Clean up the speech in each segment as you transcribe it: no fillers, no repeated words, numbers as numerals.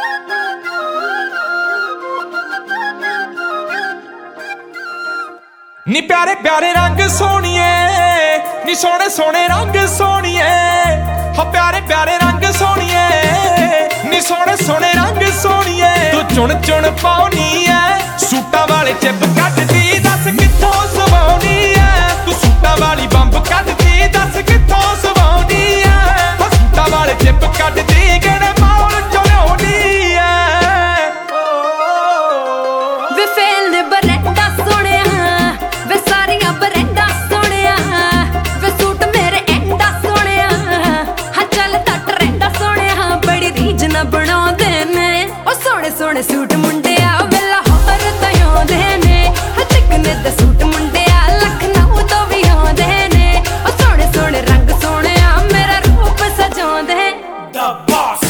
नी प्यारे प्यारे रंग सोनिए, नी सोने सोने रंग सोनिए, हो प्यारे प्यारे रंग सोनिए, नी सोने सोने रंग सोनिए। तू चुन चुन पाउनी है सूटा वाले चिप कटदी, दस कित्थों सवाउनी है। तू सूटा वाली बंब कटदी, दस कित्थों सवाउनी है। हो सूटा वाले चिप कटदी, किहड़े मॉल चों लिआउनी है। वे फेल ने बरैंडा सोहणिया, वे सारियां बरैंडा सोहणिया, वे सूट मेरे एंडा सोहणिया, हाँ चलदा ट्रेंडा सोहणिया। बड़ी रीझ ना बनाउंदे ने ओ सोहणे सोहणे सूट मुंडिया, वे लाहौर तो आउंदे ने। हाँ चिकने दे सूट मुंडिया, लखनऊ तो भी आउंदे ने। ओ सोहणे सोहणे रंग सोहणिया, मेरा रूप सजाउंदे। The Boss।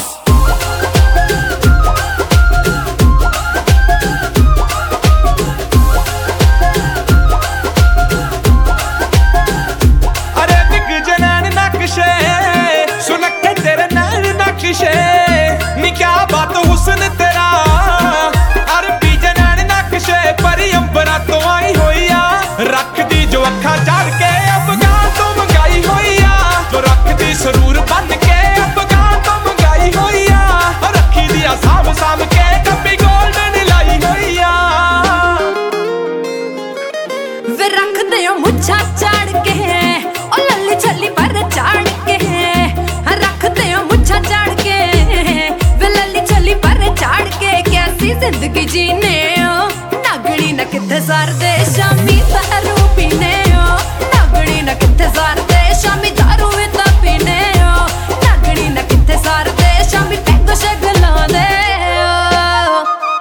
अरे बिग जनैन नक्शे, सुनखे तेरे नैन नक्शे, नी क्या बात हुस्न तेरा। अरबी जनैन नक्शे, परी अंबरा तो आई होई आ, रखदी जो अखा चाड़ के अफगान तो मंगाई होई आ। जो रखदी सरूर बन के अफगान तो मंगाई होई आ, रखी दिया साम साम के कभी गोल्डन लाई होई आ। वे रखदे ओ मुच्छा चाड़ के, ओ लल्ली छल्ली पर चाड़ के। हाँ रखदे ओ मुच्छा चाड़ के, वे लल्ली छल्ली पर चाड़ के। कैसी जिंदगी जीने हो, नागड़ी ना कित्थे सारदे, शामी दारू पीने हो। नागड़ी ना कित्थे सारदे, शामी दारू भी तां पीने हो। नागड़ी ना कित्थे सारदे, शामी पैग शैग लांदे हो।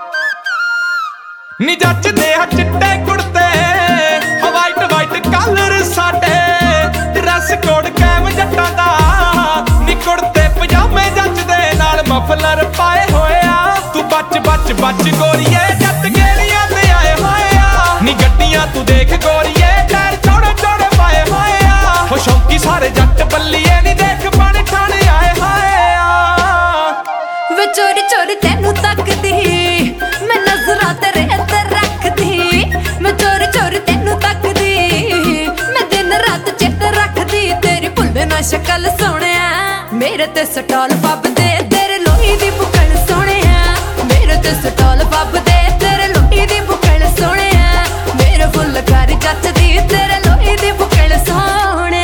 नी जचदे आ चिट्टे कुड़ते, वाइट वाइट कलर साडे, ड्रेस कोड कैम जट्टां दा। नी कुड़ते पजामे जचदे, नाल मफलर पाए होए आ। तू बच बच बच गोरीए, जट गेलियां ते आए होए आ। नी गड्डियां तू देख गोरीए, टायर चौड़े चौड़े पाए होए आ। हो शौकी सारे जट बल्लीए, नी देख बन ठाणे आए होए आ। वे चोरी चोरी तेनू तकदी, मैं नजरां तेरे ते रखदी। मैं चोरी चोरी तेनू तकदी, मैं दिन रात चित रखदी। तेरी भुल्ले ना शक्ल सोहणिया, मेरे ते स्टॉल पब दे, तेरे लोही दी बुकल सोहणिया। मेरे ते स्टॉल पब दे, तेरे लोही दी बुकल सोहणिया। मेरे फुलकारी जचदी, तेरे लोही दी बुकल सोहणिया।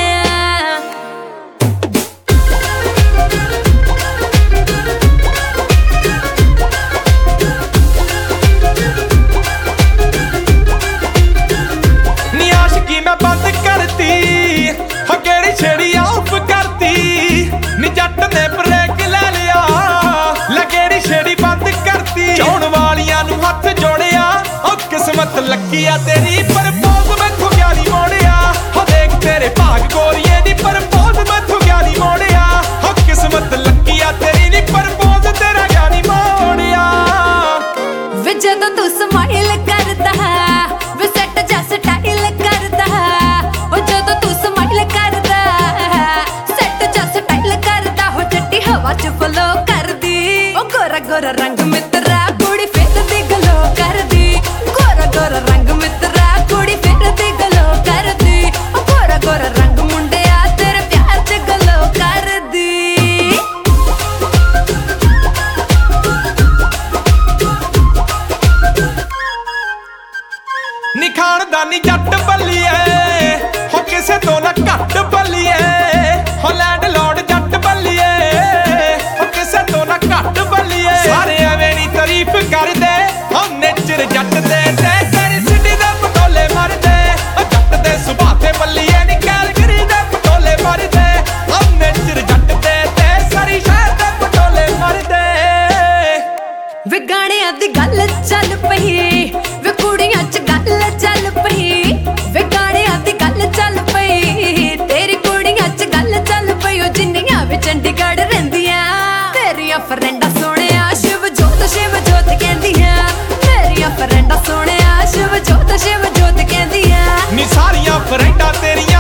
नी आशिकी मैं बंद करती, हो केड़ी छेड़ी ऑफ करती। नी जट ने ब्रेक ले लिया, लगेड़ी छेड़ी बंद करती। चौण वालियां नू हथ जोड़िया, ओ किस्मत लकी आ तेरी, परपोज मैथों गया नी मोड़िया। हो देख तेरे भाग गोरीए दी, परपोज मैथों गया नी मोड़िया। हो किस्मत लकी आ तेरी, नी परपोज तेरा गया नी मोड़िया। वे जदों तू स्माइल करदा, वे सेट जा स्टाइल करदा। ओ जदों तू स्माइल करदा, सेट जा स्टाइल करदा। हो जट्टी हवा च फ्लो करदी, ओ गोरा गोरा रंग मित्रा, कुड़ी फिरदी गलो करदी। गोरा गोरा रंग मित्रा, कुड़ी फिरदी गलो करदी। ओ गोरा गोरा रंग मुंडिया, तेरे प्यार च गलो करदी। नी खानदानी जट बल्लीए, हो किसे तो ना घट बल्लीए। हो लैंड लॉर्ड जट बल्लीए, हो किसे तो ना घट बल्लीए। सारे एवें नी तारीफ करदे, हो नेचर जट दे, ते तेरी सिटी दे पटोले मरदे। ओ जट दे सुभाऽ ते बल्लीए, नी कैलगरी दे पटोले मरदे। हो नेचर जट दे, ते सारी शहर दे पटोले मरदे। वे गाणियां दी गल चल पई, वे कुड़ियां च गल चल पई। वे गाणियां दी गल चल पई, तेरी कुड़ियां च गल चल पई। ओ जिन्नियां भी चंडीगढ़ रहिंदियां, तेरियां फ्रेंडां सोहणिया, शिव जोत कहंदियां। मेरियां फ्रेंडां सोहणिया, शिव जोत कहंदियां। नी सारियां फ्रेंडां तेरियां